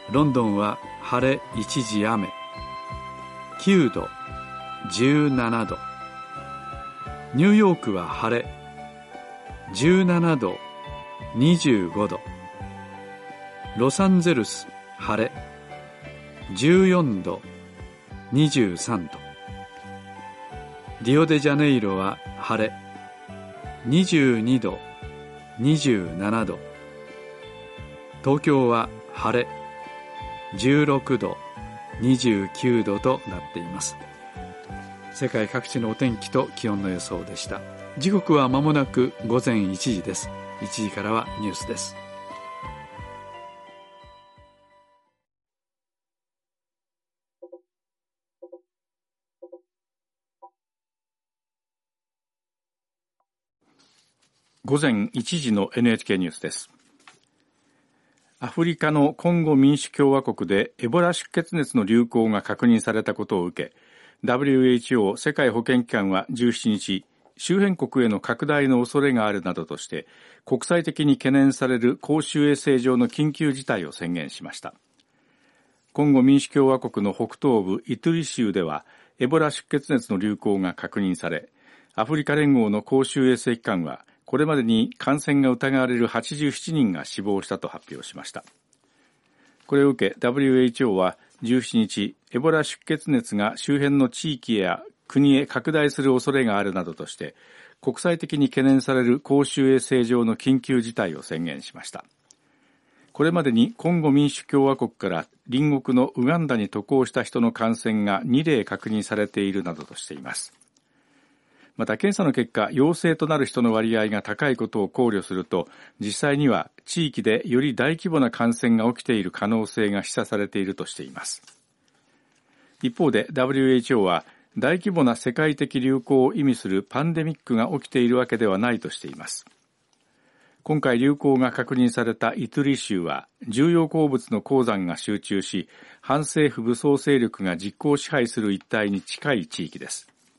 ロンドンは晴れ一時雨、9度、17度。ニューヨークは晴れ、17度、25度。ロサンゼルス晴れ、14度、23度。リオデジャネイロは晴れ、22度、27度。東京は晴れ、16度、29度となっています。世界各地のお天気と気温の予想でした。時刻は間もなく午前1時です。1時からはニュースです。 午前1時の NHK ニュースです。アフリカのコンゴ民主共和国でエボラ出血熱の流行が確認されたことを受け、WHO 世界保健機関は17日、周辺国への拡大の恐れがあるなどとして、国際的に懸念される公衆衛生上の緊急事態を宣言しました。コンゴ民主共和国の北東部イトゥリ州では、エボラ出血熱の流行が確認され、アフリカ連合の公衆衛生機関は、これまでに感染が疑われる87人が死亡したと発表しました。これを受け WHO は17日、エボラ出血熱が周辺の地域や国へ拡大する恐れがあるなどとして、国際的に懸念される公衆衛生上の緊急事態を宣言しました。これまでにコンゴ民主共和国から隣国のウガンダに渡航した人の感染が2例確認されているなどとしています。また検査の結果、陽性となる人の割合が高いことを考慮すると、実際には地域でより大規模な感染が起きている可能性が示唆されているとしています。一方で WHO は、大規模な世界的流行を意味するパンデミックが起きているわけではないとしています。今回流行が確認されたイトゥリ州は、重要鉱物の鉱山が集中し、反政府武装勢力が実効支配する一帯に近い地域です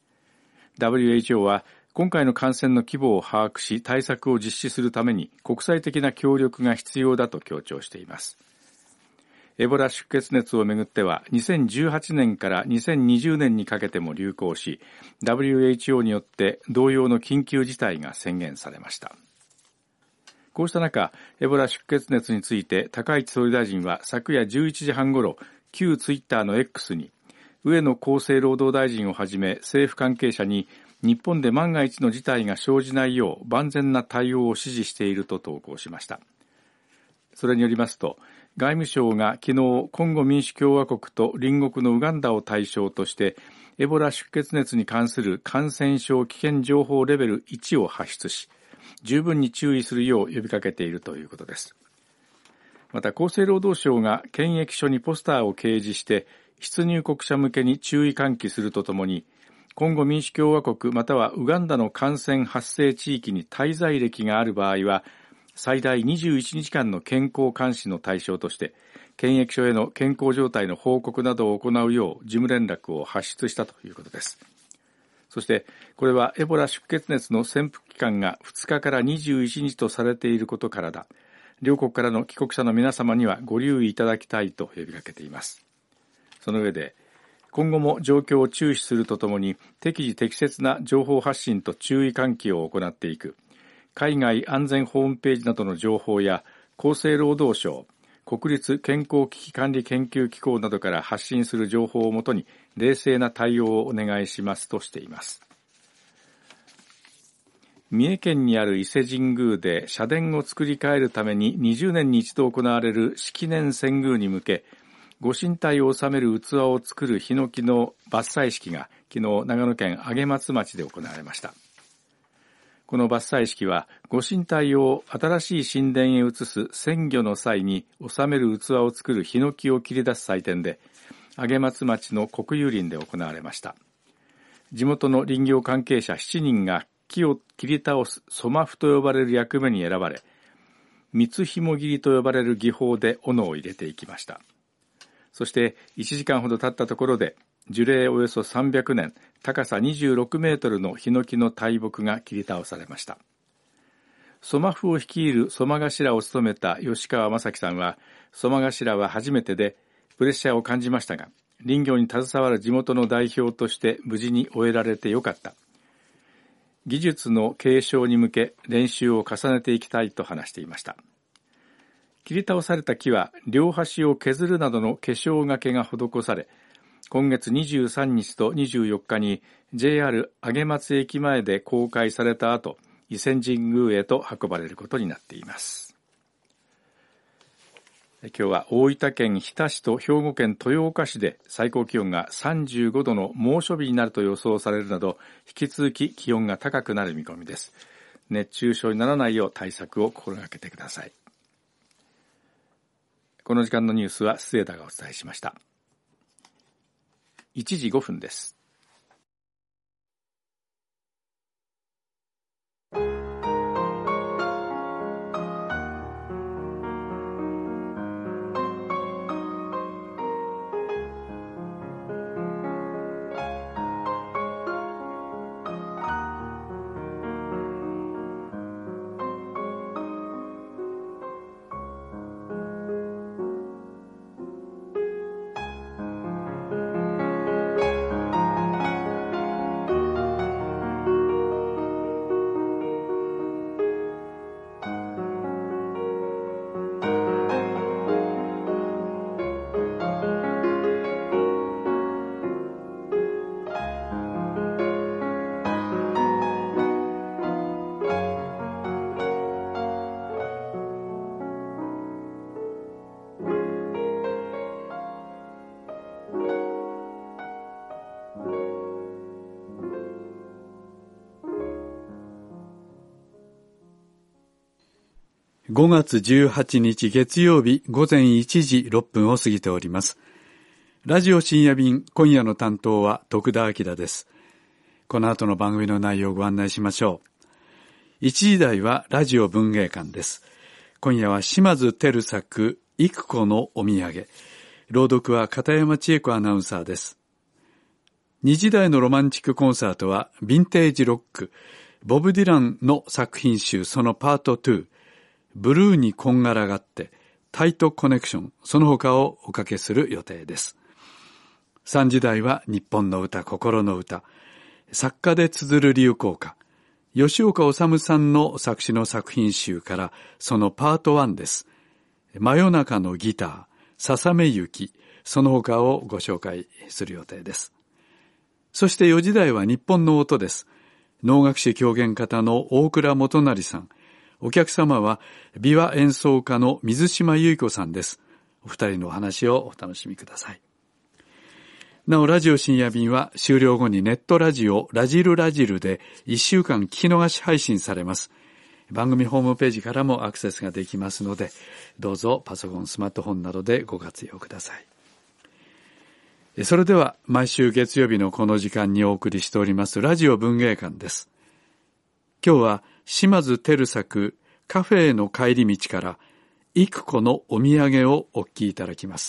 。WHO は今回の感染の規模を把握し対策を実施するために国際的な協力が必要だと強調しています。エボラ出血熱をめぐっては2018年から2020年にかけても流行し、WHO によって同様の緊急事態が宣言されました。こうした中、エボラ出血熱について高市総理大臣は昨夜11時半ごろ、旧ツイッターの X に上野厚生労働大臣をはじめ政府関係者に日本で万が一の事態が生じないよう万全な対応を指示していると投稿しました。それによりますと、外務省が昨日コンゴ民主共和国と隣国のウガンダを対象としてエボラ出血熱に関する感染症危険情報レベル1を発出し、十分に注意するよう呼びかけているということです。また厚生労働省が検疫所にポスターを掲示して出入国者向けに注意喚起するとともに、コンゴ民主共和国またはウガンダの感染発生地域に滞在歴がある場合は、最大21日間の健康監視の対象として、検疫所への健康状態の報告などを行うよう事務連絡を発出したということです。そして、これはエボラ出血熱の潜伏期間が2日から21日とされていることからだ。両国からの帰国者の皆様にはご留意いただきたいと呼びかけています。その上で、今後も状況を注視するとともに適時適切な情報発信と注意喚起を行っていく。海外安全ホームページなどの情報や厚生労働省、国立健康危機管理研究機構などから発信する情報をもとに冷静な対応をお願いしますとしています。三重県にある伊勢神宮で社殿を作り変えるために20年に一度行われる式年遷宮に向け、ご神体を収める器を作るヒノキの伐採式が昨日長野県上松町で行われました。この伐採式はご神体を新しい神殿へ移す遷御の際に収める器を作るヒノキを切り出す祭典で、上松町の国有林で行われました。地元の林業関係者7人が木を切り倒す粗麻布と呼ばれる役目に選ばれ、三つ紐切りと呼ばれる技法で斧を入れていきました。そして1時間ほど経ったところで、樹齢およそ300年、高さ26メートルのヒノキの大木が切り倒されました。 ソマフを率いるソマ頭を務めた吉川正樹さんは、ソマ頭は初めてでプレッシャーを感じましたが、林業に携わる地元の代表として無事に終えられてよかった。技術の継承に向け練習を重ねていきたいと話していました。切り倒された木は両端を削るなどの化粧がけが施され、今月23日と24日に JR 上松駅前で公開された後、伊勢神宮へと運ばれることになっています。今日は大分県日田市と兵庫県豊岡市で最高気温が35度の猛暑日になると予想されるなど、引き続き気温が高くなる見込みです。熱中症にならないよう対策を心がけてください。この時間のニュースは末田がお伝えしました。1時5分です。 5月18日月曜日午前1時6分を過ぎております。ラジオ深夜便、今夜の担当は徳田明です。この後の番組の内容をご案内しましょう。1時台はラジオ文芸館です。今夜は島津照作育子のお土産。朗読は片山千恵子アナウンサーです。2時台のロマンチックコンサートはヴィンテージロック、ボブ・ディランの作品集そのパート2、ブルーにこんがらがってタイトコネクション、その他をおかけする予定です。3時台は日本の歌、心の歌、作家で綴る流行歌、吉岡治さんの作詞の作品集からそのパート1です。真夜中のギター、ささめ雪、その他をご紹介する予定です。そして4時台は日本の音です。能楽師狂言方の大倉元成さん、お客様は琵琶演奏家の水島由衣子さんです。お二人のお話をお楽しみください。なお、ラジオ深夜便は終了後にネットラジオラジルラジルで1週間聞き逃し配信されます。番組ホームページからもアクセスができますので、どうぞパソコン、スマートフォンなどでご活用ください。それでは毎週月曜日のこの時間にお送りしておりますラジオ文芸館です。今日は島津照作カフェへの帰り道から育子のお土産をお聞きいただきます。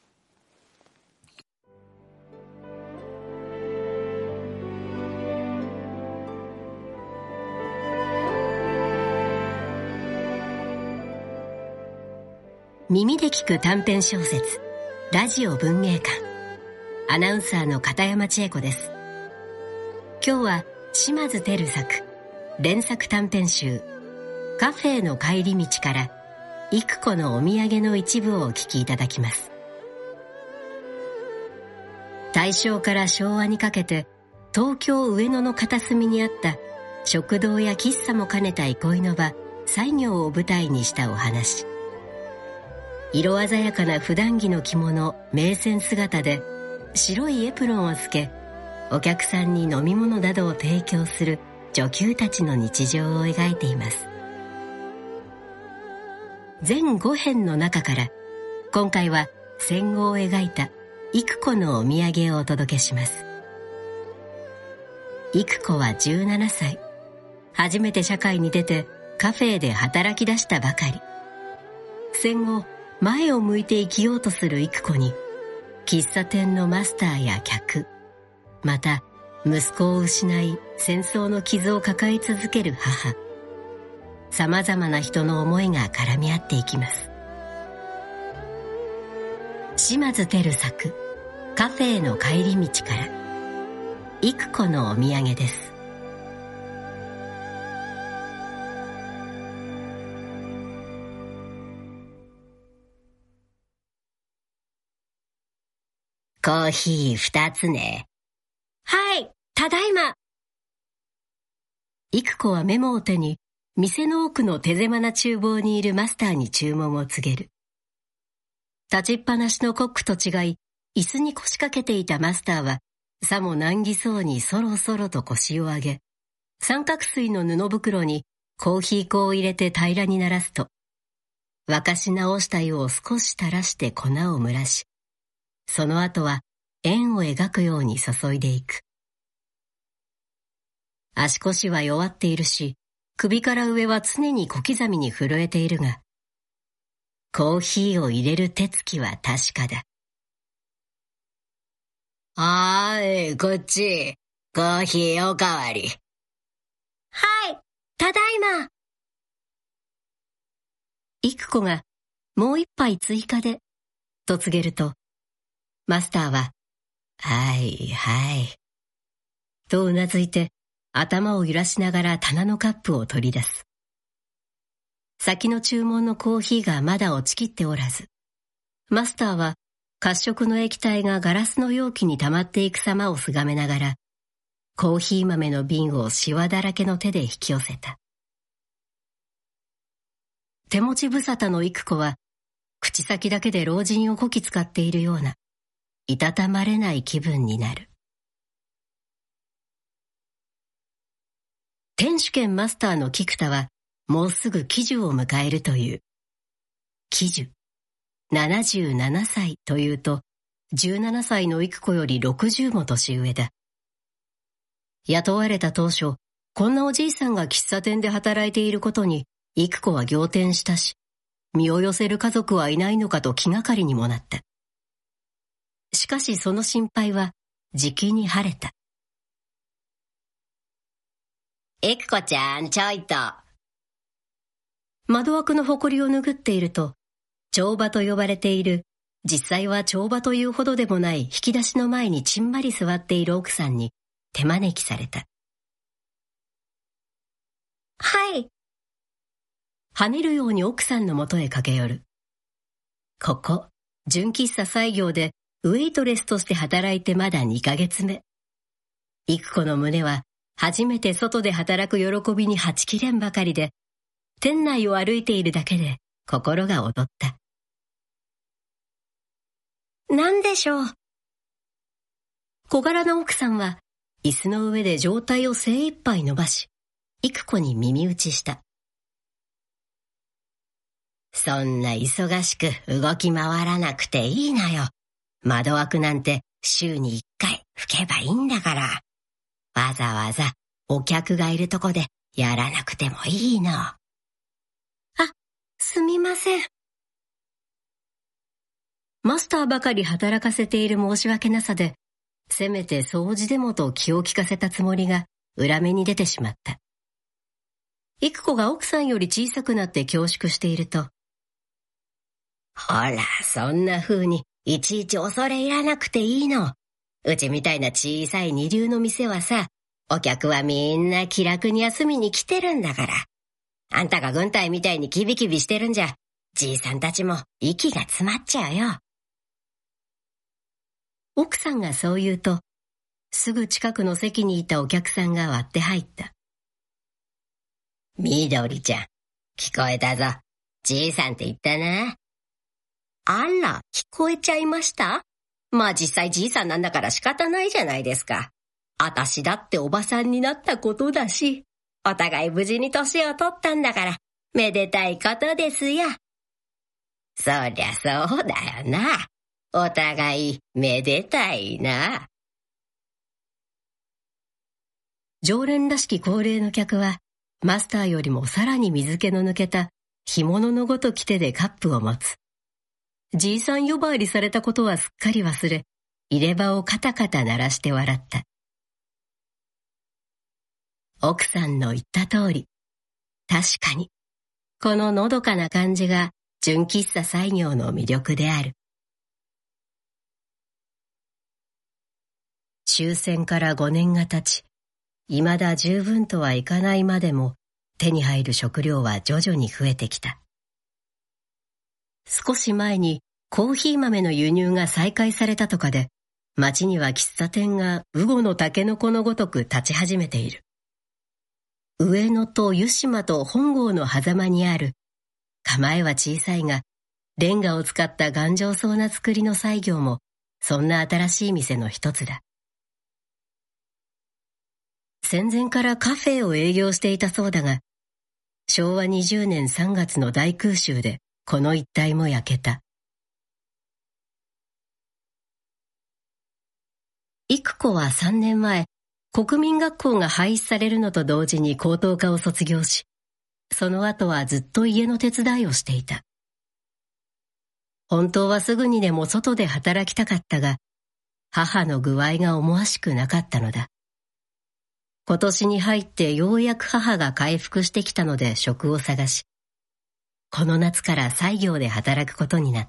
耳で聞く短編小説ラジオ文芸館、アナウンサーの片山千恵子です。今日は島津照作連作短編集カフェの帰り道から育子のお土産の一部をお聞きいただきます。大正から昭和にかけて東京上野の片隅にあった食堂や喫茶も兼ねた憩いの場西行を舞台にしたお話。色鮮やかな普段着の着物名船姿で白いエプロンをつけ、お客さんに飲み物などを提供する女給たちの日常を描いています。全5編の中から今回は戦後を描いた育子のお土産をお届けします。育子は17歳、初めて社会に出てカフェで働き出したばかり。戦後前を向いて生きようとする育子に、喫茶店のマスターや客、また息子を失い戦争の傷を抱え続ける母、 さまざまな人の思いが絡み合っていきます。島津輝作カフェへの帰り道から育子のお土産です。コーヒー2つね。はい、ただいま。育子はメモを手に店の奥の手狭な厨房にいるマスターに注文を告げる。立ちっぱなしのコックと違い、椅子に腰掛けていたマスターはさも難儀そうにそろそろと腰を上げ、三角錐の布袋にコーヒー粉を入れて平らにならすと、沸かし直した湯を少し垂らして粉を蒸らし、その後は円を描くように注いでいく。足腰は弱っているし、首から上は常に小刻みに震えているが、コーヒーを入れる手つきは確かだ。はーい、こっち。コーヒーおかわり。はい、ただいま。育子がもう一杯追加で、と告げると、マスターは、はいはい、とうなずいて頭を揺らしながら棚のカップを取り出す。先の注文のコーヒーがまだ落ちきっておらず、マスターは褐色の液体がガラスの容器に溜まっていく様を眺めながら、コーヒー豆の瓶をシワだらけの手で引き寄せた。手持ち無沙汰の育子は、口先だけで老人をこき使っているような、いたたまれない気分になる。天主兼マスターの菊田は、もうすぐ喜寿を迎えるという。喜寿、77歳というと、17歳の育子より60も年上だ。雇われた当初、こんなおじいさんが喫茶店で働いていることに、育子は仰天したし、身を寄せる家族はいないのかと気がかりにもなった。しかしその心配は、じきに晴れた。育子ちゃん、ちょいと。窓枠の埃を拭っていると、帳場と呼ばれている、実際は帳場というほどでもない引き出しの前にちんまり座っている奥さんに手招きされた。はい。跳ねるように奥さんのもとへ駆け寄る。ここ、純喫茶西行でウェイトレスとして働いてまだ2ヶ月目。育子の胸は初めて外で働く喜びにはちきれんばかりで、店内を歩いているだけで心が躍った。何でしょう。小柄な奥さんは椅子の上で上体を精一杯伸ばし、育子に耳打ちした。そんな忙しく動き回らなくていいのよ。窓枠なんて週に1回拭けばいいんだから。わざわざお客がいるとこでやらなくてもいいの。あ、すみません。マスターばかり働かせている申し訳なさで、せめて掃除でもと気を利かせたつもりが裏目に出てしまった。育子が奥さんより小さくなって恐縮していると、ほら、そんな風にいちいち恐れ入らなくていいの。うちみたいな小さい二流の店はさ、お客はみんな気楽に休みに来てるんだから。あんたが軍隊みたいにキビキビしてるんじゃ、じいさんたちも息が詰まっちゃうよ。奥さんがそう言うと、すぐ近くの席にいたお客さんが割って入った。みどりちゃん、聞こえたぞ。じいさんって言ったな。あら、聞こえちゃいました？まあ実際じいさんなんだから仕方ないじゃないですか。あたしだっておばさんになったことだし、お互い無事に年を取ったんだから、めでたいことですよ。そりゃそうだよな。お互いめでたいな。常連らしき高齢の客は、マスターよりもさらに水気の抜けた干物のごとき手でカップを持つ。じいさん呼ばわりされたことはすっかり忘れ、入れ歯をカタカタ鳴らして笑った。奥さんの言った通り、確かにこののどかな感じが純喫茶西行の魅力である。終戦から5年が経ち、未だ十分とはいかないまでも手に入る食料は徐々に増えてきた。少し前にコーヒー豆の輸入が再開されたとかで、町には喫茶店が羽後のタケノコのごとく立ち始めている。上野と湯島と本郷の狭間にある、構えは小さいが、レンガを使った頑丈そうな作りの西行も、そんな新しい店の一つだ。戦前からカフェを営業していたそうだが、昭和20年3月の大空襲でこの一帯も焼けた。育子は3年前、国民学校が廃止されるのと同時に高等科を卒業し、その後はずっと家の手伝いをしていた。本当はすぐにでも外で働きたかったが、母の具合が思わしくなかったのだ。今年に入ってようやく母が回復してきたので職を探し、この夏から西行で働くことになった。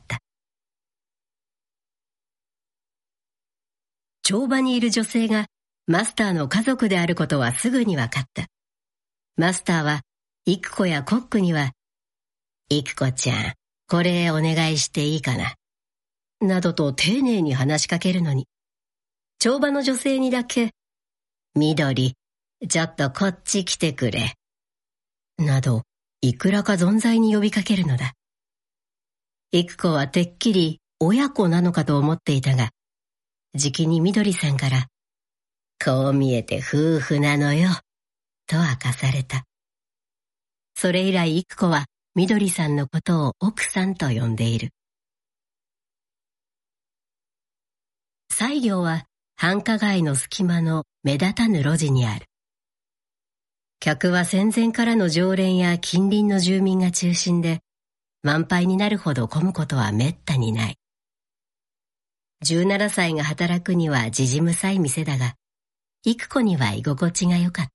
帳場にいる女性がマスターの家族であることはすぐに分かった。マスターは育子やコックには、育子ちゃん、これお願いしていいかな、などと丁寧に話しかけるのに、帳場の女性にだけ、緑、ちょっとこっち来てくれ、など、いくらか存在に呼びかけるのだ。育子はてっきり親子なのかと思っていたが、じきに緑さんから、こう見えて夫婦なのよ、と明かされた。それ以来育子は緑さんのことを奥さんと呼んでいる。西行は繁華街の隙間の目立たぬ路地にある。客は戦前からの常連や近隣の住民が中心で、満杯になるほど混むことはめったにない。17歳が働くにはじじむさい店だが、育子には居心地が良かった。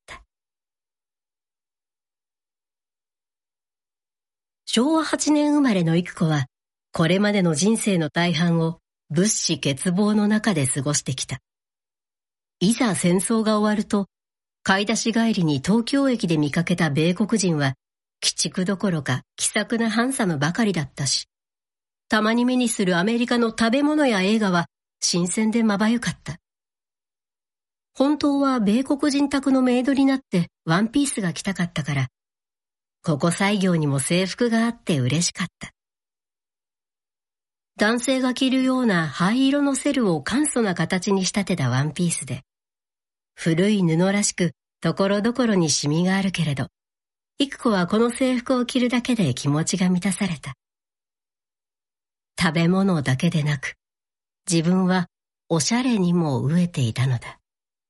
昭和8年生まれの育子は、これまでの人生の大半を物資欠乏の中で過ごしてきた。いざ戦争が終わると、買い出し帰りに東京駅で見かけた米国人は、鬼畜どころか気さくなハンサムばかりだったし、たまに目にするアメリカの食べ物や映画は新鮮でまばゆかった。本当は米国人宅のメイドになってワンピースが着たかったから、ここ西行にも制服があって嬉しかった。男性が着るような灰色のセルを簡素な形に仕立てたワンピースで、古い布らしくところどころにシミがあるけれど、育子はこの制服を着るだけで気持ちが満たされた。食べ物だけでなく、自分はおしゃれにも飢えていたのだ。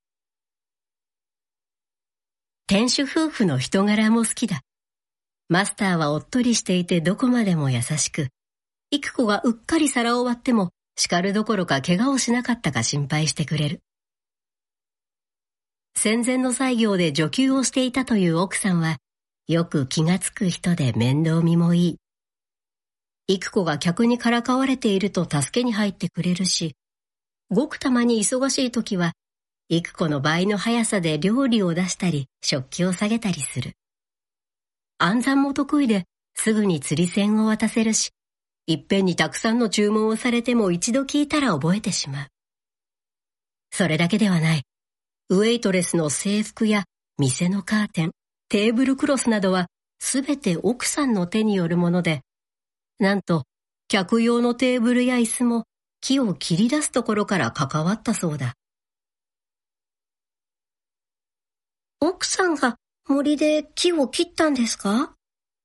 店主夫婦の人柄も好きだ。マスターはおっとりしていてどこまでも優しく、育子がうっかり皿を割っても叱るどころか怪我をしなかったか心配してくれる。戦前の西行で女給をしていたという奥さんは、よく気がつく人で面倒見もいい。育子が客にからかわれていると助けに入ってくれるし、ごくたまに忙しい時は、育子の倍の速さで料理を出したり、食器を下げたりする。暗算も得意ですぐに釣り銭を渡せるし、いっぺんにたくさんの注文をされても一度聞いたら覚えてしまう。それだけではない。ウェイトレスの制服や店のカーテン、テーブルクロスなどはすべて奥さんの手によるもので、なんと客用のテーブルや椅子も木を切り出すところから関わったそうだ。奥さんが森で木を切ったんですか？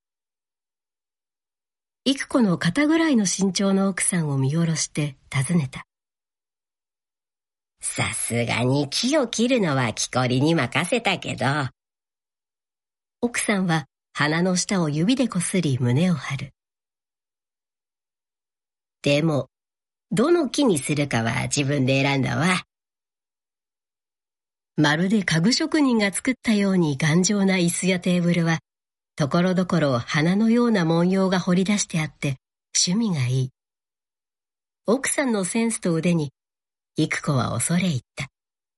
育子の肩ぐらいの身長の奥さんを見下ろして尋ねた。さすがに木を切るのは木こりに任せたけど。奥さんは鼻の下を指でこすり胸を張る。でも、どの木にするかは自分で選んだわ。まるで家具職人が作ったように頑丈な椅子やテーブルは、 ところどころ花のような文様が彫り出してあって趣味がいい。奥さんのセンスと腕に幾子は恐れ入った。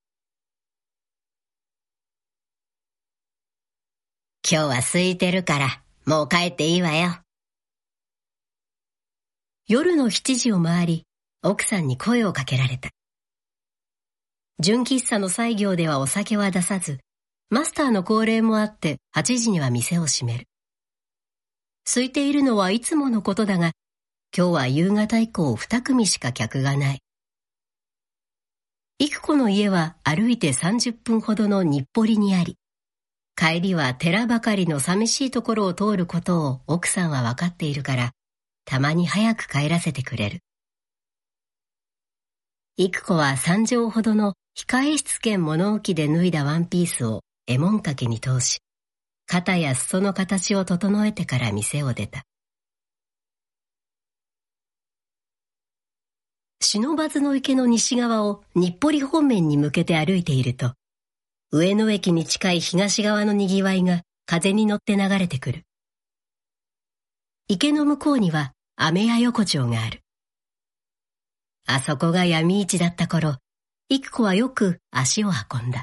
今日は空いてるからもう帰っていいわよ。夜の7時を回り、奥さんに声をかけられた。純喫茶の西行ではお酒は出さず、マスターの高齢もあって8時には店を閉める。空いているのはいつものことだが、今日は夕方以降2組しか客がない。幾子の家は歩いて30分ほどの日暮里にあり、帰りは寺ばかりの寂しいところを通ることを奥さんは分かっているから、たまに早く帰らせてくれる。幾子は3畳ほどの控え室兼物置で脱いだワンピースを衣紋掛けに通し、肩や裾の形を整えてから店を出た。不忍池の西側を日暮里方面に向けて歩いていると、上野駅に近い東側のにぎわいが風に乗って流れてくる。池の向こうには飴屋横丁がある。あそこが闇市だった頃、幾子はよく足を運んだ。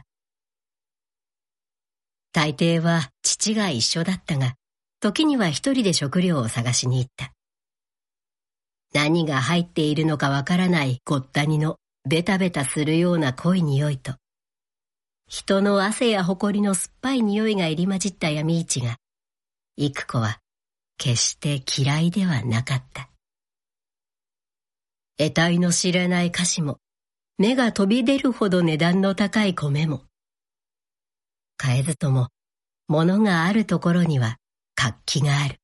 大抵は父が一緒だったが、時には一人で食料を探しに行った。何が入っているのかわからないごったにのベタベタするような濃い匂いと、人の汗や埃の酸っぱい匂いが入り混じった闇市が、幾子は決して嫌いではなかった。得体の知れない菓子も、目が飛び出るほど値段の高い米も、買えずとも物があるところには活気がある。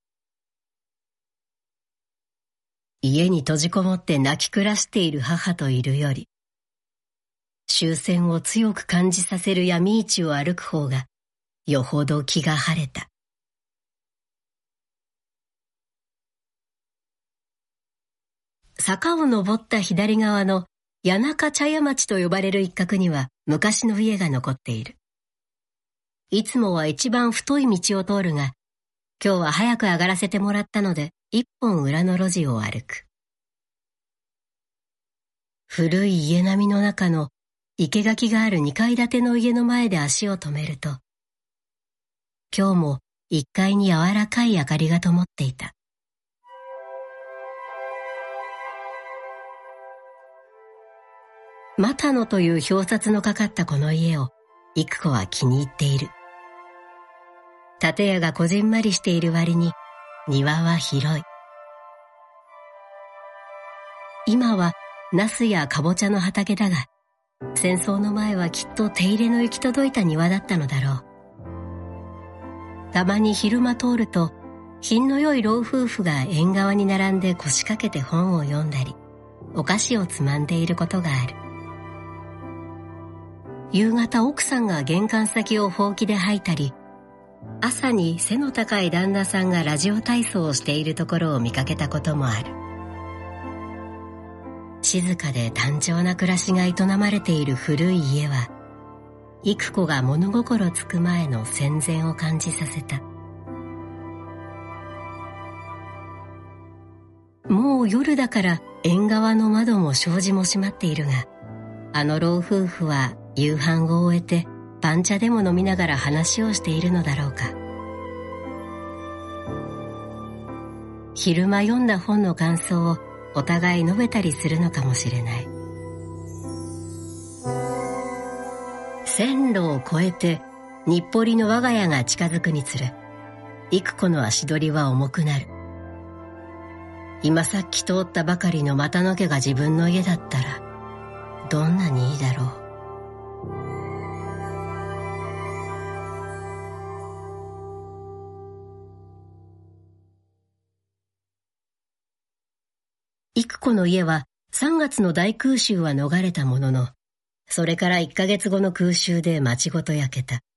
家に閉じこもって泣き暮らしている母といるより、終戦を強く感じさせる闇市を歩く方がよほど気が晴れた。坂を登った左側の谷中茶屋町と呼ばれる一角には昔の家が残っている。いつもは一番太い道を通るが、今日は早く上がらせてもらったので、一本裏の路地を歩く。古い家並みの中の生垣がある2階建ての家の前で足を止めると、今日も1階に柔らかい明かりが灯っていた。又野という表札のかかったこの家を幾子は気に入っている。建屋がこじんまりしている割に庭は広い。今はナスやカボチャの畑だが、戦争の前はきっと手入れの行き届いた庭だったのだろう。たまに昼間通ると、品の良い老夫婦が縁側に並んで腰掛けて本を読んだり、お菓子をつまんでいることがある。夕方奥さんが玄関先をほうきで掃いたり、朝に背の高い旦那さんがラジオ体操をしているところを見かけたこともある。静かで単調な暮らしが営まれている古い家は、幾子が物心つく前の戦前を感じさせた。もう夜だから縁側の窓も障子も閉まっているが、あの老夫婦は夕飯を終えてパン茶でも飲みながら話をしているのだろうか。昼間読んだ本の感想をお互い述べたりするのかもしれない。線路を越えて日暮里の我が家が近づくにつれ、幾子の足取りは重くなる。今さっき通ったばかりの又野家が自分の家だったらどんなにいいだろう。幾子の家は3月の大空襲は逃れたものの、それから1ヶ月後の空襲で町ごと焼けた。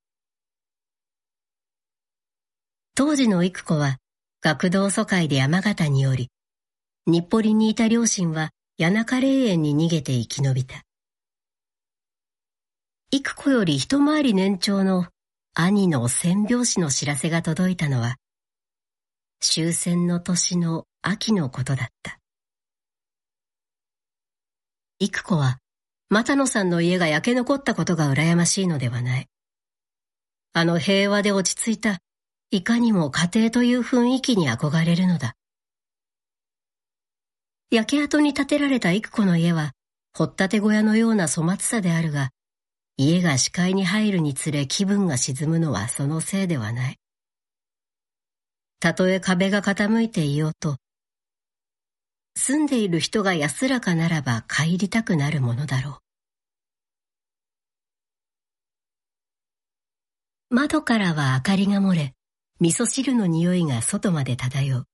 当時の幾子は学童疎開で山形におり、日暮里にいた両親は谷中霊園に逃げて生き延びた。幾子より一回り年長の兄の戦病死の知らせが届いたのは、終戦の年の秋のことだった。育子は、又野さんの家が焼け残ったことが羨ましいのではない。あの平和で落ち着いた、いかにも家庭という雰囲気に憧れるのだ。焼け跡に建てられた育子の家は、掘ったて小屋のような粗末さであるが、家が視界に入るにつれ気分が沈むのはそのせいではない。たとえ壁が傾いていようと、住んでいる人が安らかならば帰りたくなるものだろう。窓からは明かりが漏れ、味噌汁の匂いが外まで漂う。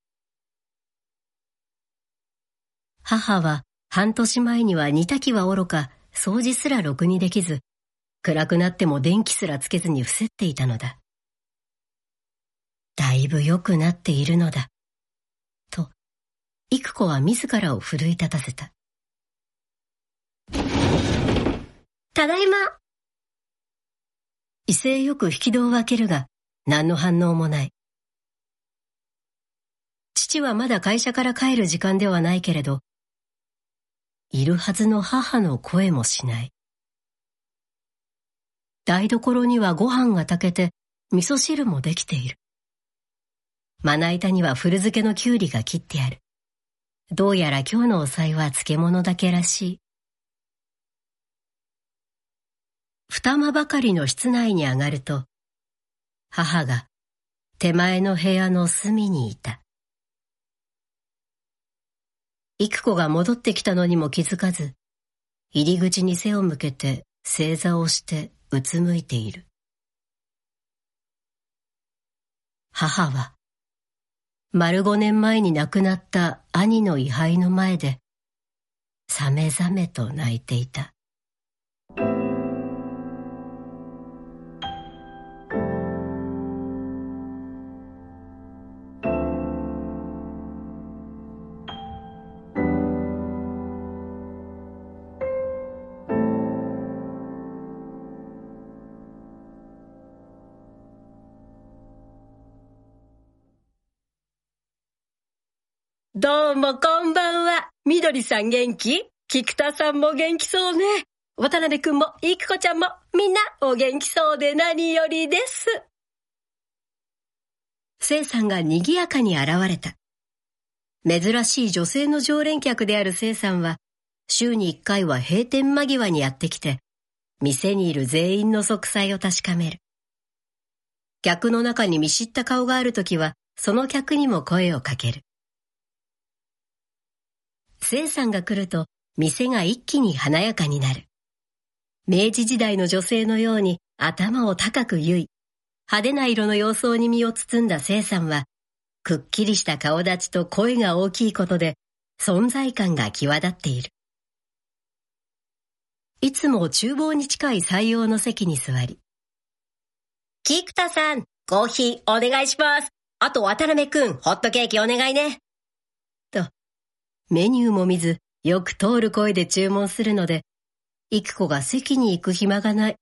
母は半年前には煮炊きはおろか、掃除すらろくにできず、暗くなっても電気すらつけずに伏せっていたのだ。だいぶ良くなっているのだ。と、育子は自らを奮い立たせた。ただいま。威勢よく引き戸を開けるが、何の反応もない。父はまだ会社から帰る時間ではないけれど、いるはずの母の声もしない。台所にはご飯が炊けて、味噌汁もできている。まな板には古漬けのきゅうりが切ってある。どうやら今日のお菜は漬物だけらしい。二間ばかりの室内に上がると、母が手前の部屋の隅にいた。育子が戻ってきたのにも気づかず、入り口に背を向けて正座をしてうつむいている。母は、丸5年前に亡くなった兄の位牌の前で、さめざめと泣いていた。どうもこんばんは。みどりさん元気？菊田さんも元気そうね。渡辺くんも育子ちゃんもみんなお元気そうで何よりです。聖さんが賑やかに現れた。珍しい女性の常連客である聖さんは、週に1回は閉店間際にやってきて、店にいる全員の息災を確かめる。客の中に見知った顔があるときは、その客にも声をかける。聖さんが来ると、店が一気に華やかになる。明治時代の女性のように頭を高く結い、派手な色の洋装に身を包んだ聖さんは、くっきりした顔立ちと声が大きいことで、存在感が際立っている。いつも厨房に近い採用の席に座り、菊田さん、コーヒーお願いします。あと渡辺くん、ホットケーキお願いね。と、メニューも見ず、よく通る声で注文するので、育子が席に行く暇がない。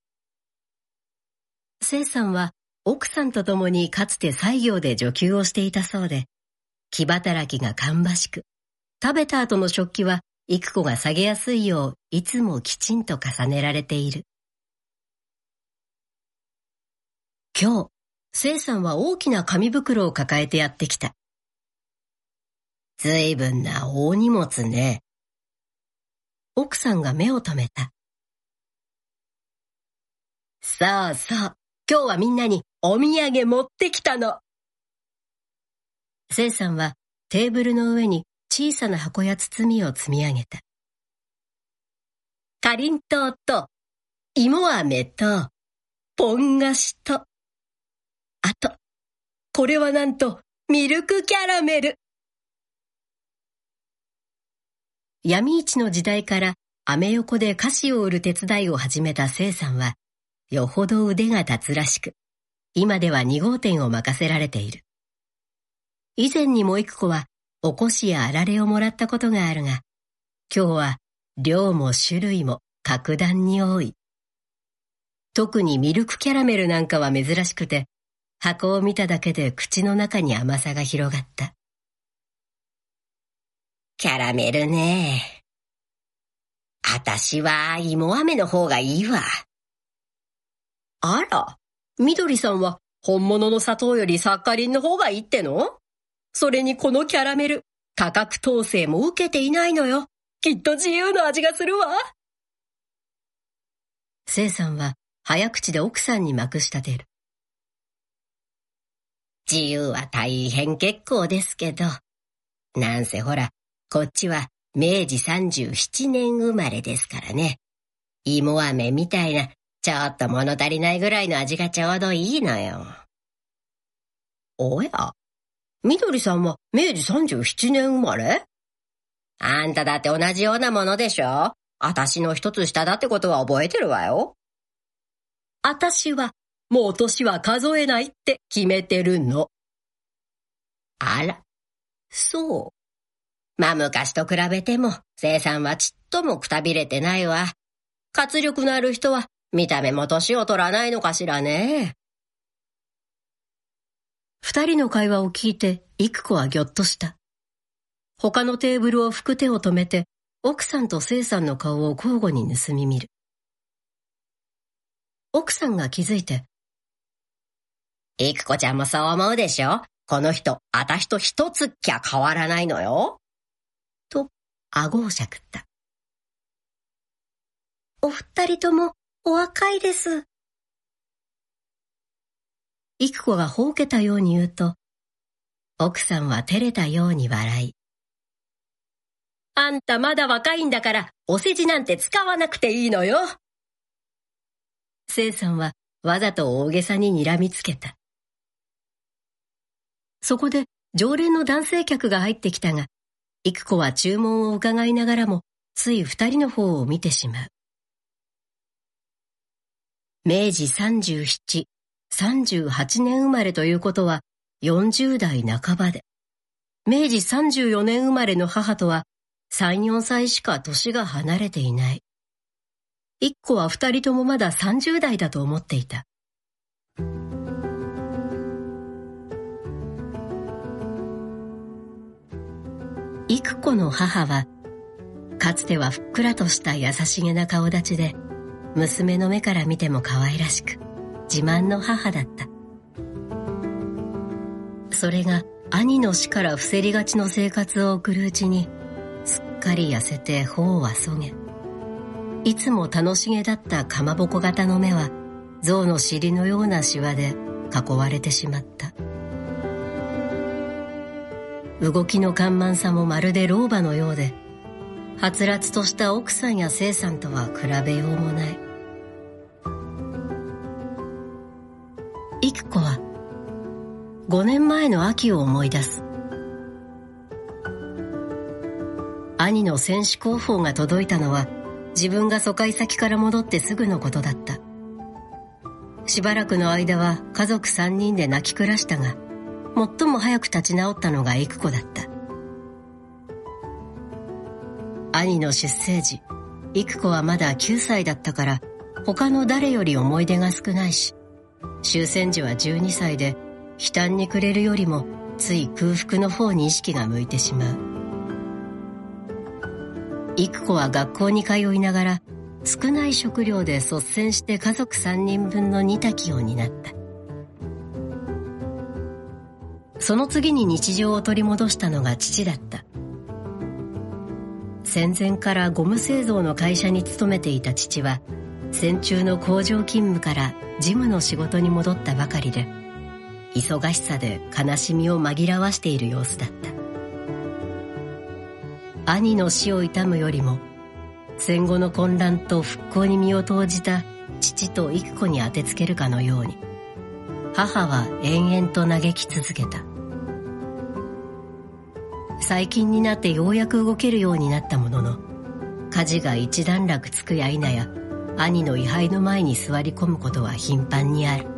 聖さんは奥さんと共にかつて西行で女給をしていたそうで、気働きが芳しく、食べた後の食器は育子が下げやすいよういつもきちんと重ねられている。今日、聖さんは大きな紙袋を抱えてやってきた。ずいぶんな大荷物ね。奥さんが目を留めた。そうそう、今日はみんなにお土産持ってきたの。聖さんはテーブルの上に小さな箱や包みを積み上げた。かりんとうと、芋飴と、ポン菓子と、あと、これはなんとミルクキャラメル。闇市の時代からアメ横で菓子を売る手伝いを始めた聖さんは、よほど腕が立つらしく、今では2号店を任せられている。以前にも育子はおこしやあられをもらったことがあるが、今日は量も種類も格段に多い。 特にミルクキャラメルなんかは珍しくて、箱を見ただけで口の中に甘さが広がった。キャラメルね。あたしは芋飴の方がいいわ。あら、みどりさんは本物の砂糖よりサッカリンの方がいいっての？それにこのキャラメル、価格統制も受けていないのよ。きっと自由の味がするわ。せいさんは早口で奥さんにまくし立てる。自由は大変結構ですけど、なんせほら、こっちは明治37年生まれですからね。芋飴みたいな、ちょっと物足りないぐらいの味がちょうどいいのよ。おや、みどりさんは明治37年生まれ？あんただって同じようなものでしょ？あたしの一つ下だってことは覚えてるわよ。あたしはもう年は数えないって決めてるの。あら、そう。まあ昔と比べても、せいさんはちっともくたびれてないわ。活力のある人は見た目も年を取らないのかしらね。二人の会話を聞いて、育子はぎょっとした。他のテーブルを拭く手を止めて、奥さんとせいさんの顔を交互に盗み見る。奥さんが気づいて、育子ちゃんもそう思うでしょ？この人、あたしと一つっきゃ変わらないのよ。と、顎をしゃくった。お二人ともお若いです。育子がほうけたように言うと、奥さんは照れたように笑い、あんたまだ若いんだから、お世辞なんて使わなくていいのよ。せいさんはわざと大げさに睨みつけた。そこで常連の男性客が入ってきたが、育子は注文を伺いながらも、つい二人の方を見てしまう。明治37、38年生まれということは40代半ばで、明治34年生まれの母とは3、4歳しか年が離れていない。一子は二人ともまだ30代だと思っていた。育子の母は、かつてはふっくらとした優しげな顔立ちで、娘の目から見ても可愛らしく、自慢の母だった。それが兄の死から伏せりがちの生活を送るうちに、すっかり痩せて頬はそげ、いつも楽しげだったかまぼこ型の目は、象の尻のようなシワで囲われてしまった。動きの緩慢さもまるで老婆のようで、はつらつとした奥さんやせいさんとは比べようもない。育子は5年前の秋を思い出す。兄の戦士広報が届いたのは、自分が疎開先から戻ってすぐのことだった。しばらくの間は家族3人で泣き暮らしたが、最も早く立ち直ったのが育子だった。兄の出生時、育子はまだ9歳だったから、他の誰より思い出が少ないし、終戦時は12歳で、悲嘆に暮れるよりもつい空腹の方に意識が向いてしまう。育子は学校に通いながら、少ない食料で率先して家族3人分の煮炊きを担った。その次に日常を取り戻したのが父だった。戦前からゴム製造の会社に勤めていた父は、戦中の工場勤務から事務の仕事に戻ったばかりで、忙しさで悲しみを紛らわしている様子だった。兄の死を悼むよりも、戦後の混乱と復興に身を投じた父と育子に当てつけるかのように、母は延々と嘆き続けた。最近になってようやく動けるようになったものの、家事が一段落つくや否や、兄の位牌の前に座り込むことは頻繁にある。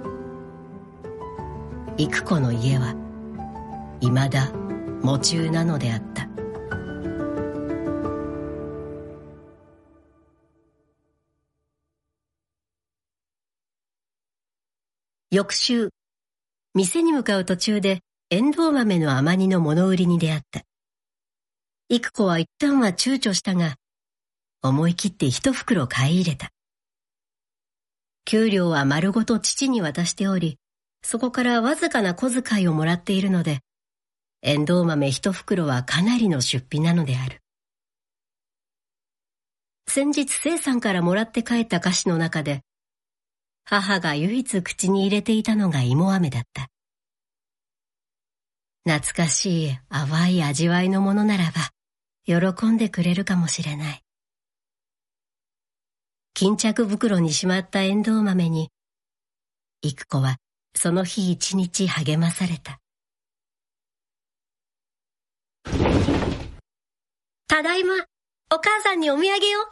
育子の家は未だ喪中なのであった。 翌週、店に向かう途中でエンドウ豆の甘煮の物売りに出会った。育子は一旦は躊躇したが、思い切って一袋買い入れた。給料は丸ごと父に渡しており、そこからわずかな小遣いをもらっているので、エンドウ豆一袋はかなりの出費なのである。先日清さんからもらって帰った菓子の中で、母が唯一口に入れていたのが芋飴だった。懐かしい淡い味わいのものならば、喜んでくれるかもしれない。巾着袋にしまったエンドウ豆に、育子はその日一日励まされた。ただいま、お母さんにお土産よ。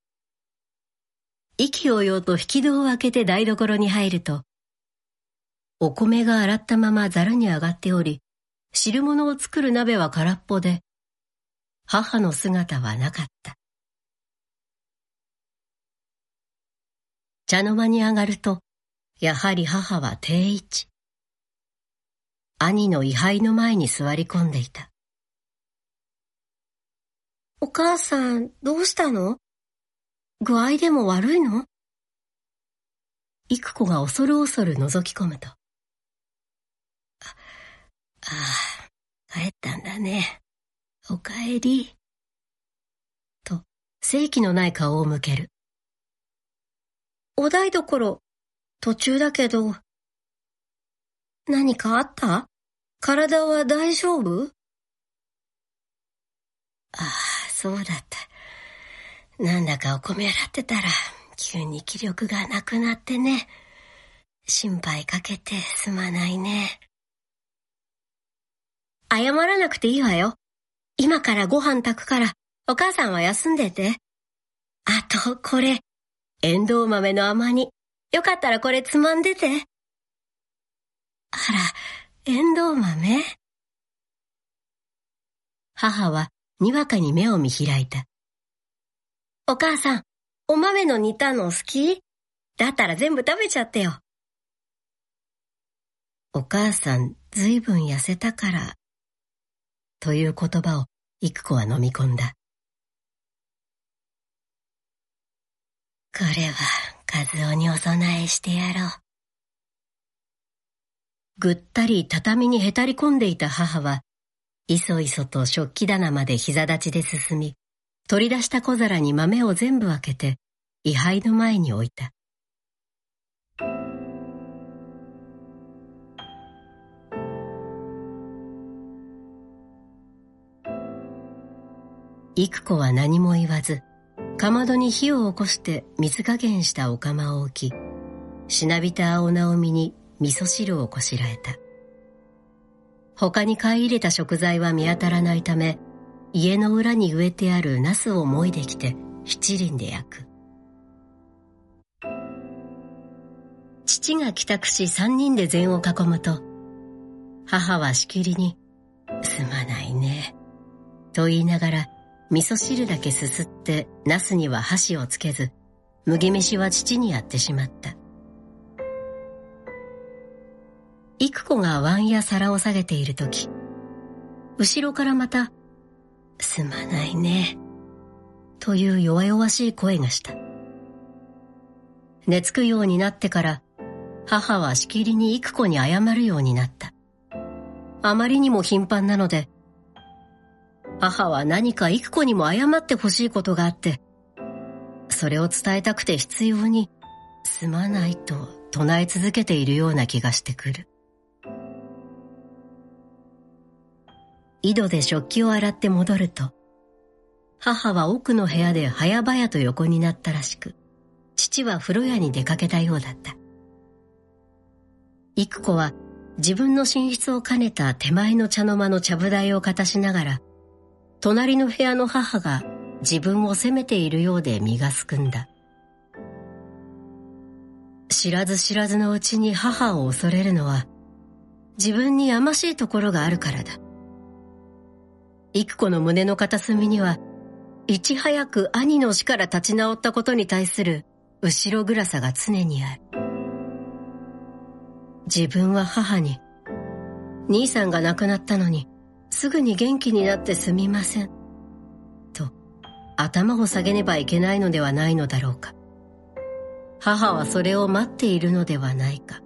意気揚々と引き戸を開けて台所に入ると、お米が洗ったままざるに上がっており、汁物を作る鍋は空っぽで、母の姿はなかった。茶の間に上がると、やはり母は定位置。兄の位牌の前に座り込んでいた。お母さん、どうしたの？具合でも悪いの？育子が恐る恐る覗き込むと。帰ったんだね。おかえり。と、生気のない顔を向ける。お台所、途中だけど。何かあった？体は大丈夫？そうだった。なんだかお米洗ってたら、急に気力がなくなってね。心配かけてすまないね。謝らなくていいわよ。今からご飯炊くから、お母さんは休んでて。あと、これ、エンドウ豆の甘煮。よかったらこれつまんでて。あら、エンドウ豆？母はにわかに目を見開いた。お母さん、お豆の煮たの好き？だったら全部食べちゃってよ。お母さん、ずいぶん痩せたから、という言葉を育子は飲み込んだ。これは、和夫にお供えしてやろう。ぐったり畳にへたり込んでいた母は、いそいそと食器棚まで膝立ちで進み、取り出した小皿に豆を全部開けて、位牌の前に置いた。育子は何も言わず、かまどに火を起こして水加減したお釜を置き、しなびた青菜を身に味噌汁をこしらえた。他に買い入れた食材は見当たらないため、家の裏に植えてあるナスをもいできて七輪で焼く。父が帰宅し三人で膳を囲むと、母はしきりに、すまないね、と言いながら、味噌汁だけすすってナスには箸をつけず、麦飯は父にやってしまった。育子が碗や皿を下げているとき、後ろからまた、すまないね、という弱々しい声がした。寝つくようになってから、母はしきりに育子に謝るようになった。あまりにも頻繁なので、母は何か育子にも謝ってほしいことがあって、それを伝えたくて必要に、すまないと唱え続けているような気がしてくる。井戸で食器を洗って戻ると、母は奥の部屋で早々と横になったらしく、父は風呂屋に出かけたようだった。育子は自分の寝室を兼ねた手前の茶の間のちゃぶ台をかたしながら、隣の部屋の母が自分を責めているようで身がすくんだ。知らず知らずのうちに母を恐れるのは、自分にやましいところがあるからだ。育子の胸の片隅には、いち早く兄の死から立ち直ったことに対する後ろ暗さが常にある。 自分は母に、兄さんが亡くなったのに、すぐに元気になってすみません、と頭を下げねばいけないのではないのだろうか。母はそれを待っているのではないか。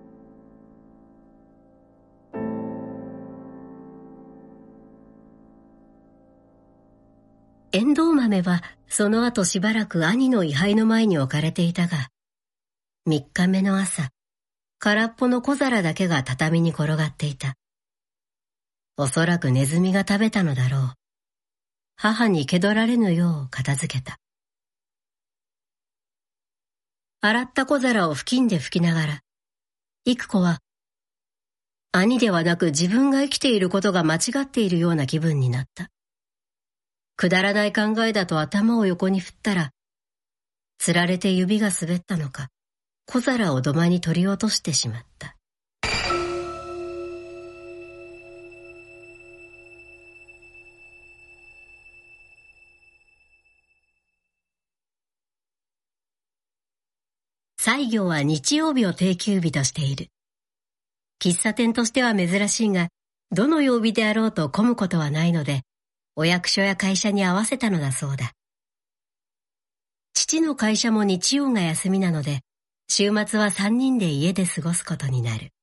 エンドウ豆はその後しばらく兄の位牌の前に置かれていたが、3日目の朝、空っぽの小皿だけが畳に転がっていた。おそらくネズミが食べたのだろう。母に気取られぬよう片付けた。洗った小皿を布巾で拭きながら、育子は、兄ではなく自分が生きていることが間違っているような気分になった。くだらない考えだと頭を横に振ったら、つられて指が滑ったのか、小皿を土間に取り落としてしまった。西行は日曜日を定休日としている。喫茶店としては珍しいが、どの曜日であろうと混むことはないので、お役所や会社に合わせたのだそうだ。父の会社も日曜が休みなので、週末は3人で家で過ごすことになる。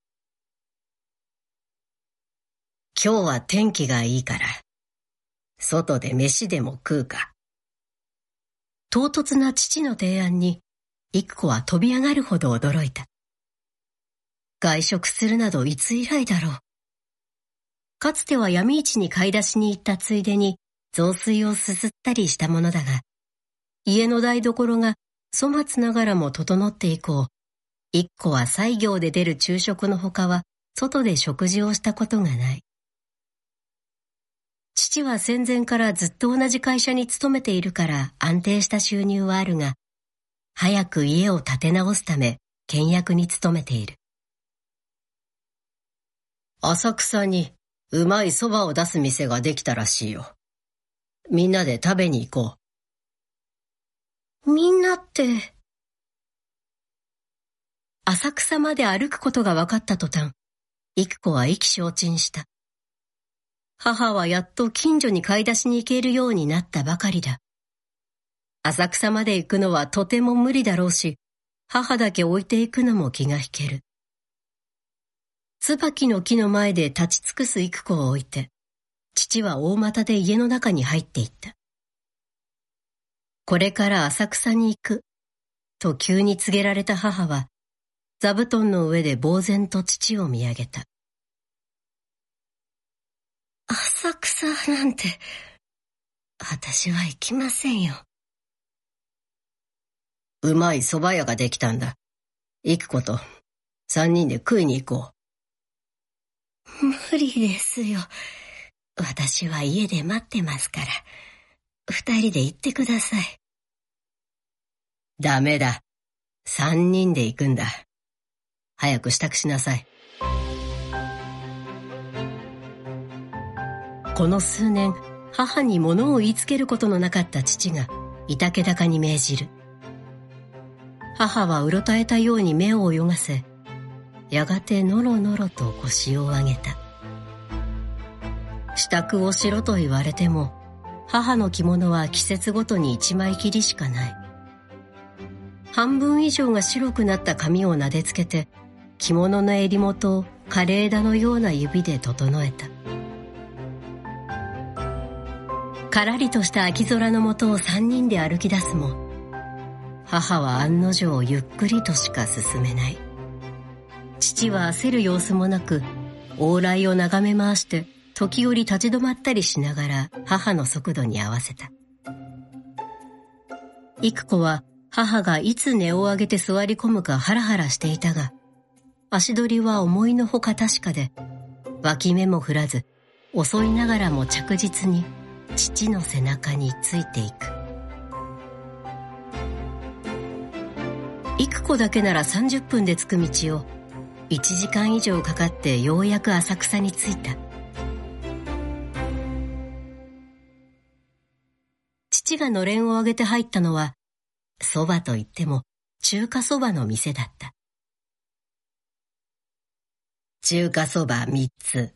今日は天気がいいから、外で飯でも食うか。唐突な父の提案に、育子は飛び上がるほど驚いた。外食するなどいつ以来だろう。かつては闇市に買い出しに行ったついでに雑炊をすすったりしたものだが、家の台所が粗末ながらも整って以降、育子は西行で出る昼食のほかは外で食事をしたことがない。父は戦前からずっと同じ会社に勤めているから安定した収入はあるが、早く家を建て直すため倹約に努めている。浅草にうまい蕎麦を出す店ができたらしいよ。みんなで食べに行こう。みんなって。浅草まで歩くことが分かった途端、育子は意気消沈した。母はやっと近所に買い出しに行けるようになったばかりだ。浅草まで行くのはとても無理だろうし、母だけ置いていくのも気が引ける。椿の木の前で立ち尽くす育子を置いて、父は大股で家の中に入っていった。これから浅草に行く、と急に告げられた母は、座布団の上で呆然と父を見上げた。浅草なんて、私は行きませんよ。うまい蕎麦屋ができたんだ。育子と3人で食いに行こう。無理ですよ。私は家で待ってますから。2人で行ってください。ダメだ。3人で行くんだ。早く支度しなさい。この数年、母に物を言いつけることのなかった父が、いたけ高に命じる。母はうろたえたように目を泳がせ、やがてのろのろと腰を上げた。支度をしろと言われても、母の着物は季節ごとに1枚きりしかない。半分以上が白くなった髪をなでつけて、着物の襟元を枯れ枝のような指で整えた。からりとした秋空の下を3人で歩き出すも、母は案の定ゆっくりとしか進めない。父は焦る様子もなく、往来を眺め回して、時折立ち止まったりしながら母の速度に合わせた。育子は母がいつ音を上げて座り込むかハラハラしていたが、足取りは思いのほか確かで、脇目も振らず、遅いながらも着実に父の背中についていく。育子だけなら30分で着く道を1時間以上かかってようやく浅草に着いた。父がのれんを上げて入ったのは、蕎麦といっても中華蕎麦の店だった。 中華そば3つ。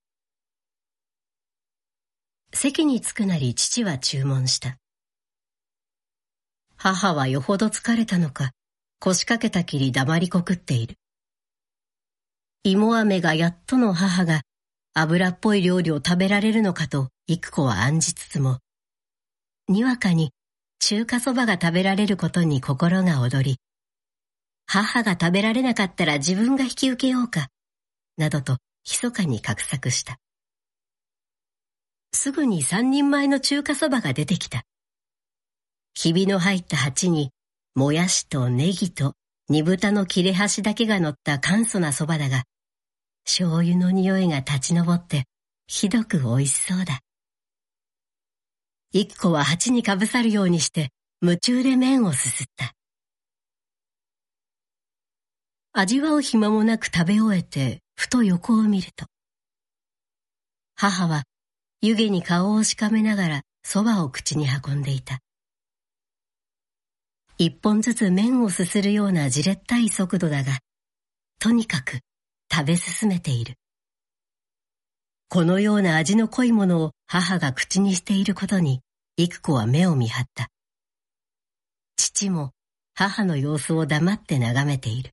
席に着くなり父は注文した。母はよほど疲れたのか、腰掛けたきり黙りこくっている。芋飴がやっとの母が油っぽい料理を食べられるのかと幾子は案じつつも、にわかに中華そばが食べられることに心が躍り、母が食べられなかったら自分が引き受けようか、などと密かに画策した。すぐに3人前の中華そばが出てきた。ひびの入った鉢に、もやしとネギと煮豚の切れ端だけが乗った簡素なそばだが、醤油の匂いが立ち上って、ひどく美味しそうだ。幾子は鉢にかぶさるようにして、夢中で麺をすすった。味わう暇もなく食べ終えて、ふと横を見ると、母は湯気に顔をしかめながらそばを口に運んでいた。一本ずつ麺をすするようなじれったい速度だが、とにかく食べ進めている。このような味の濃いものを母が口にしていることに、幾子は目を見張った。父も母の様子を黙って眺めている。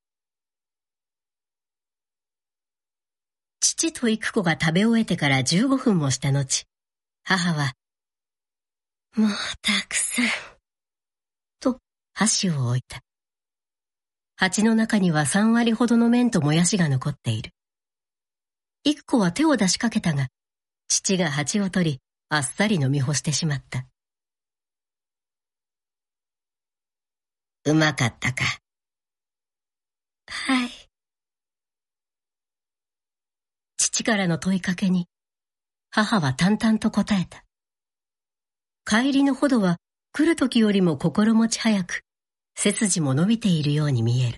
父と幾子が食べ終えてから15分もした後、母は、もうたくさん、と箸を置いた。鉢の中には3割ほどの麺ともやしが残っている。幾子は手を出しかけたが、父が鉢を取り、あっさり飲み干してしまった。うまかったか。はい。父からの問いかけに、母は淡々と答えた。帰りのほどは来る時よりも心持ち早く、背筋も伸びているように見える。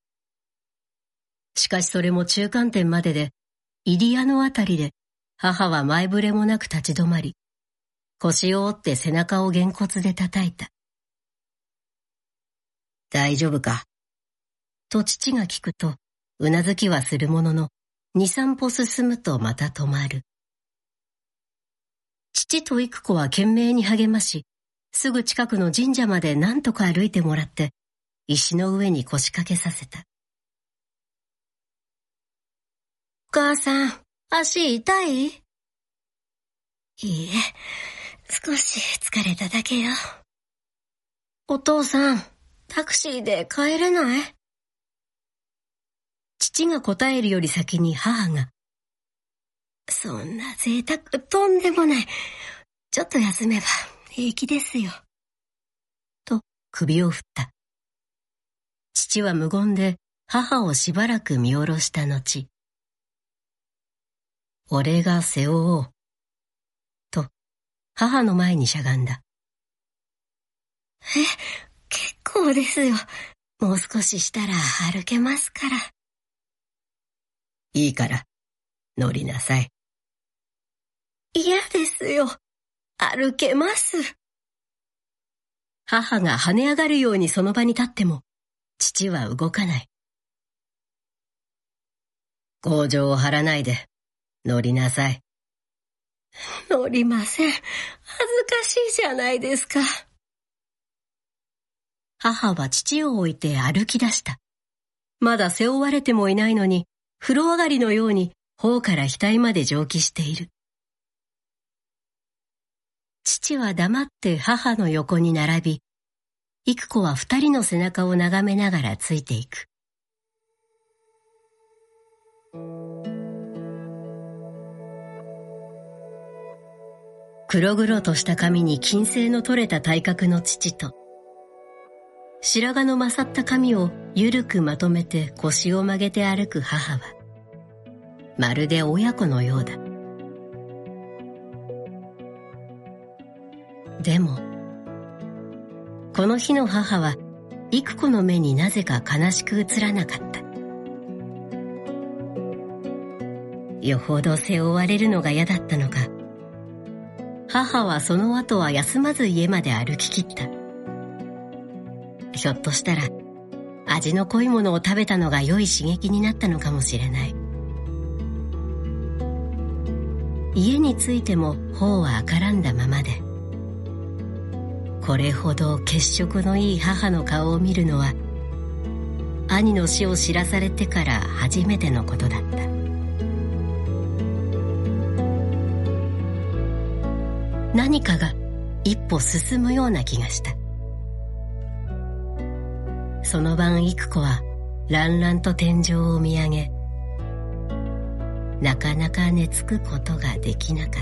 しかしそれも中間点までで、入谷のあたりで、母は前触れもなく立ち止まり、腰を折って背中をげんこつで叩いた。大丈夫かと父が聞くと、うなずきはするものの、2、3歩進むとまた止まる。父と幾子は懸命に励まし、すぐ近くの神社まで何とか歩いてもらって、石の上に腰掛けさせた。お母さん、足痛い？いいえ、少し疲れただけよ。お父さん、タクシーで帰れない？父が答えるより先に母が、そんな贅沢とんでもない。ちょっと休めば平気ですよ。と首を振った。父は無言で母をしばらく見下ろした後、俺が背負おう。と母の前にしゃがんだ。結構ですよ。もう少ししたら歩けますから。いいから、乗りなさい。嫌ですよ。歩けます。母が跳ね上がるようにその場に立っても、父は動かない。強情を張らないで、乗りなさい。乗りません。恥ずかしいじゃないですか。母は父を置いて歩き出した。まだ背負われてもいないのに、風呂上がりのように頬から額まで蒸気している。父は黙って母の横に並び、幾子は2人の背中を眺めながらついていく。黒々とした髪に金星の取れた体格の父と、白髪の勝った髪をゆるくまとめて腰を曲げて歩く母は、まるで親子のようだ。でも、この日の母は、幾子の目になぜか悲しく映らなかった。よほど背負われるのが嫌だったのか、母はその後は休まず家まで歩き切った。ひょっとしたら、味の濃いものを食べたのが良い刺激になったのかもしれない。 家に着いても頬は赤らんだままで、これほど血色のいい母の顔を見るのは兄の死を知らされてから初めてのことだった。何かが一歩進むような気がした。その晩幾子は乱々と天井を見上げ、なかなか寝つくことができなかった。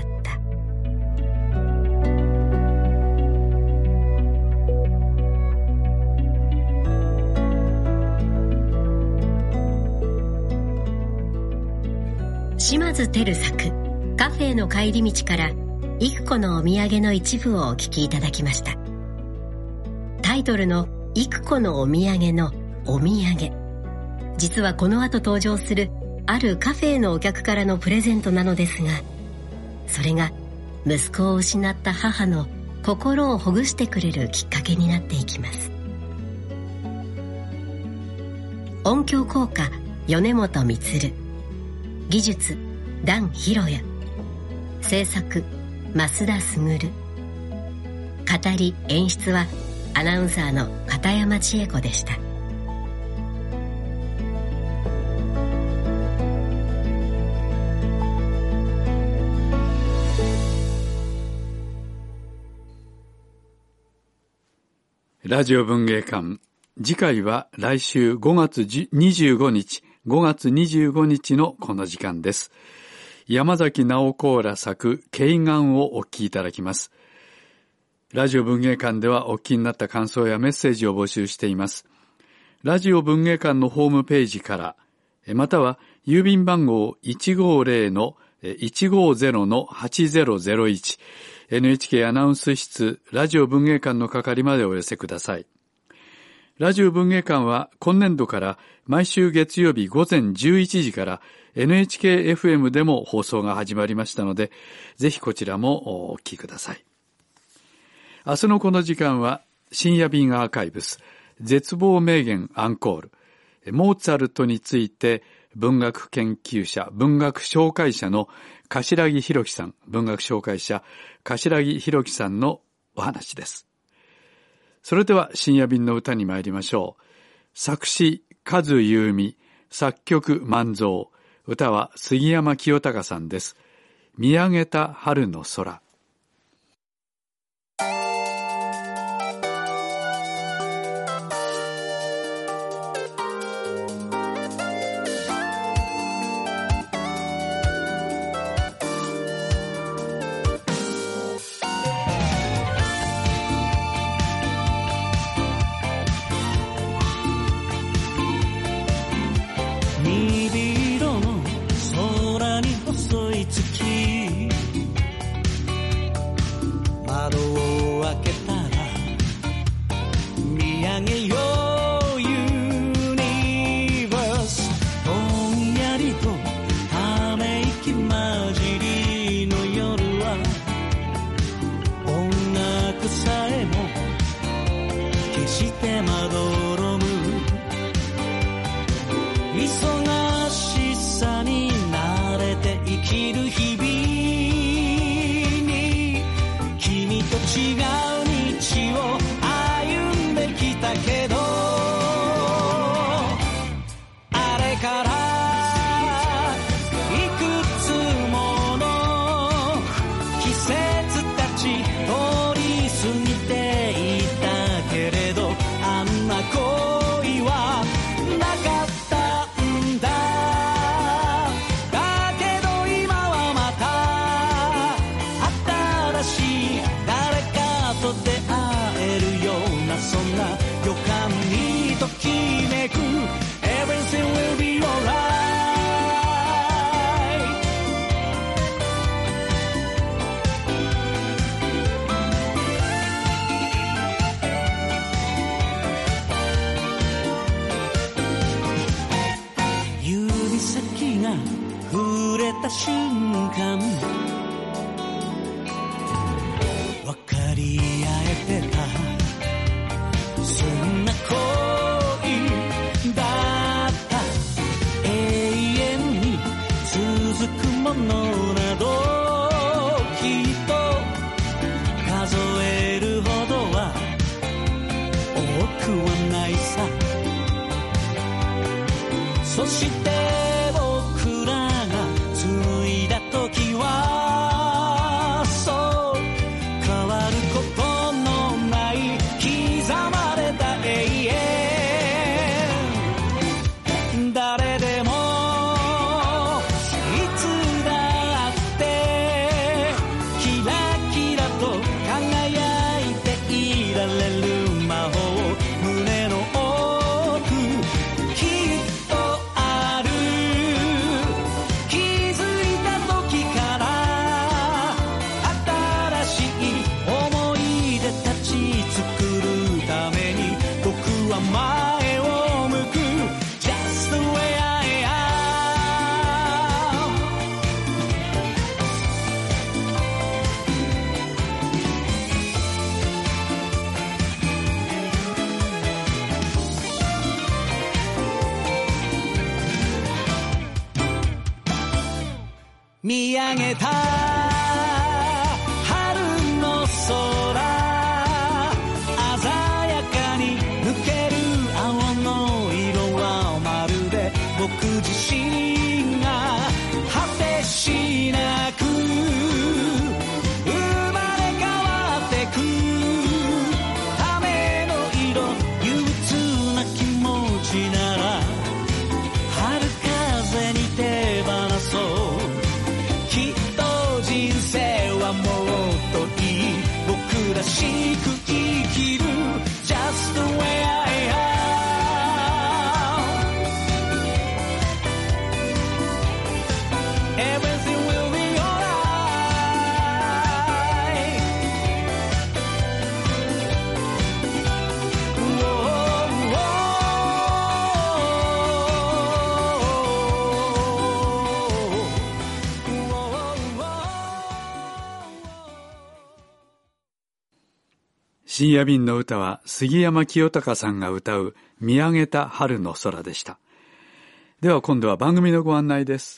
島津輝作カフェの帰り道から幾子のお土産の一部をお聞きいただきました。タイトルの幾子のお土産のお土産、実はこの後登場するあるカフェのお客からのプレゼントなのですが、それが息子を失った母の心をほぐしてくれるきっかけになっていきます。音響効果米本充、技術段博也、制作増田卓、語り演出はアナウンサーの片山千恵子でした。 ラジオ文芸館、次回は来週5月25日のこの時間です。山崎直子ら作慶願をお聞きいただきます。ラジオ文芸館ではお聞きになった感想やメッセージを募集しています。ラジオ文芸館のホームページから、または郵便番号 150-8001 NHK アナウンス室ラジオ文芸館の係までお寄せください。ラジオ文芸館は今年度から毎週月曜日午前11時から NHK-FM でも放送が始まりましたので、ぜひこちらもお聞きください。明日のこの時間は深夜便アーカイブス絶望名言アンコール、モーツァルトについて文学研究者、文学紹介者の柏木弘樹さん、文学紹介者柏木弘樹さんのお話です。それでは深夜便の歌に参りましょう。作詞和優美、作曲万蔵、歌は杉山清隆さんです。見上げた春の空。 通り過ぎていたけれど、あんなはないさ。そして僕らが紡いだ時は、そう変わることのない刻まれた永遠。誰でもいつだってキラキラと輝いていられる魔法、胸の奥きっとある。気づいた時から新しい思い出たち作るために、僕は前を向く Just the way I am。 見上げた春の空、鮮やかに抜ける青の色は、まるで僕自身が果てしなく生まれ変わってくための色、憂鬱な気持ちなら春風に手放そう。きっと人生はもっといい、僕らしく生きる Just the way I am。 Everything will be alright。 深夜便の歌は杉山清隆さんが歌う見上げた春の空でした。では今度は番組のご案内です。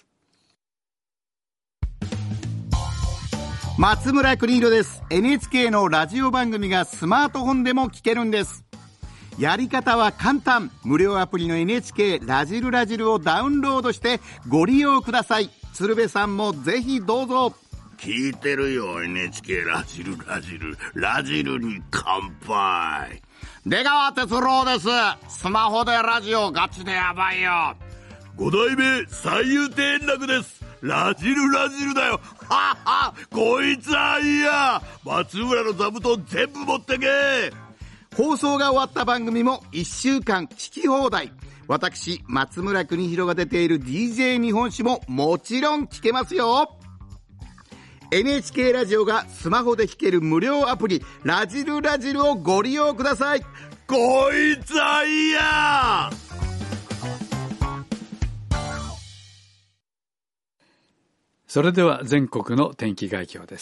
松村邦洋です。 NHK のラジオ番組がスマートフォンでも聞けるんです。やり方は簡単。無料アプリの NHK ラジルラジルをダウンロードしてご利用ください。鶴瓶さんもぜひどうぞ。 聞いてるよ NHK ラジルラジル、ラジルに乾杯。 出川哲朗です。スマホでラジオガチでやばいよ。 五代目三遊亭円楽です。ラジルラジルだよ。はは、こいつはいいや。松村の座布団全部持ってけ。 放送が終わった番組も1週間聞き放題。私松村邦洋が出ている DJ 日本史ももちろん聞けますよ。NHK ラジオがスマホで聴ける無料アプリラジルラジルをご利用ください。 こいつはいいや。 それでは全国の天気概況です。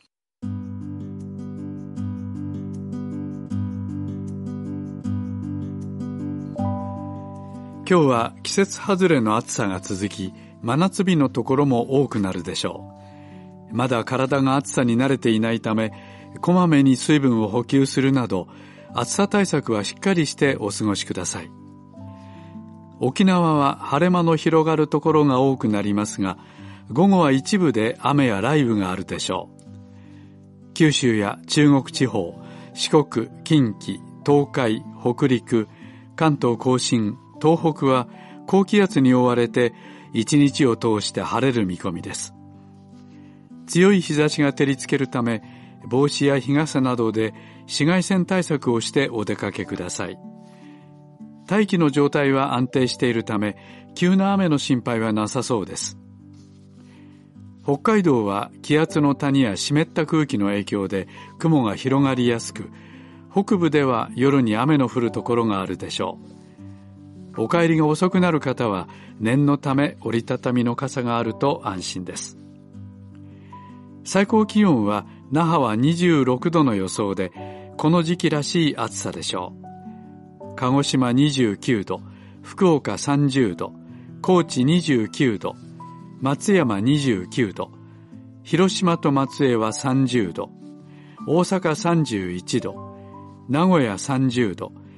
今日は季節外れの暑さが続き、真夏日のところも多くなるでしょう。まだ体が暑さに慣れていないため、こまめに水分を補給するなど、暑さ対策はしっかりしてお過ごしください。沖縄は晴れ間の広がるところが多くなりますが、午後は一部で雨や雷雨があるでしょう。九州や中国地方、四国、近畿、東海、北陸、関東甲信、東北は高気圧に覆われて一日を通して晴れる見込みです。強い日差しが照りつけるため、帽子や日傘などで紫外線対策をしてお出かけください。大気の状態は安定しているため、急な雨の心配はなさそうです。北海道は気圧の谷や湿った空気の影響で雲が広がりやすく、北部では夜に雨の降るところがあるでしょう。お帰りが遅くなる方は念のため折りたたみの傘があると安心です。最高気温は那覇は26度の予想で、この時期らしい暑さでしょう。鹿児島29度、福岡30度、高知29度、松山29度、広島と松江は30度、大阪31度、名古屋30度、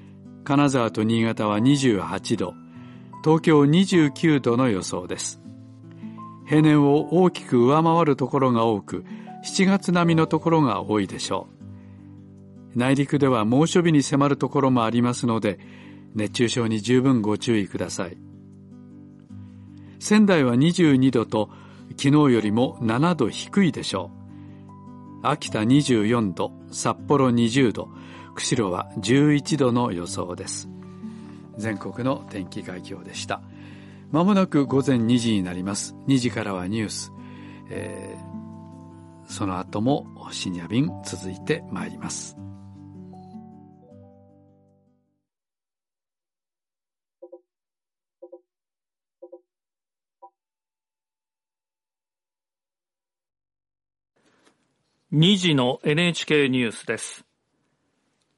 金沢と新潟は28度、東京29度の予想です。平年を大きく上回るところが多く、7月並みのところが多いでしょう。内陸では猛暑日に迫るところもありますので、熱中症に十分ご注意ください。仙台は22度と昨日よりも7度低いでしょう。秋田24度、札幌20度、釧路は11度の予想です。全国の天気概況でした。まもなく午前2時になります。2時からはニュース、その後も深夜便続いてまいります。 2時の NHK ニュースです。